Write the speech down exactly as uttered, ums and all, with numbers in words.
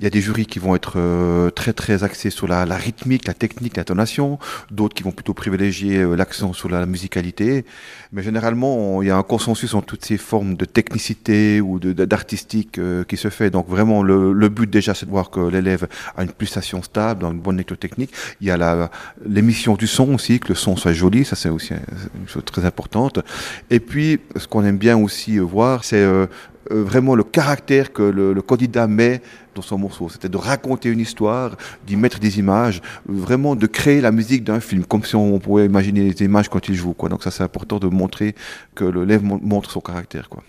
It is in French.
y a des jurys qui vont être euh, très très axés sur la, la rythmique, la technique, l'intonation, d'autres qui vont plutôt privilégier euh, l'accent sur la musicalité. Mais généralement, on- il y a un consensus en toutes ces formes de technicité ou de, de- d'artistique euh, qui se fait. Donc vraiment, le, le but déjà, c'est de voir que l'élève a une pulsation stable, dans une bonne lecture technique. Il y a la, l'émission du son aussi, que le son soit joli, ça c'est aussi un- une chose très importante. Et puis, ce qu'on aime bien aussi euh, voir, c'est euh, euh, vraiment le caractère que le, le candidat met dans son morceau. C'était de raconter une histoire, d'y mettre des images, vraiment de créer la musique d'un film, comme si on pouvait imaginer les images quand il joue, quoi. Donc ça, c'est important de montrer que l'élève mon- montre son caractère, quoi.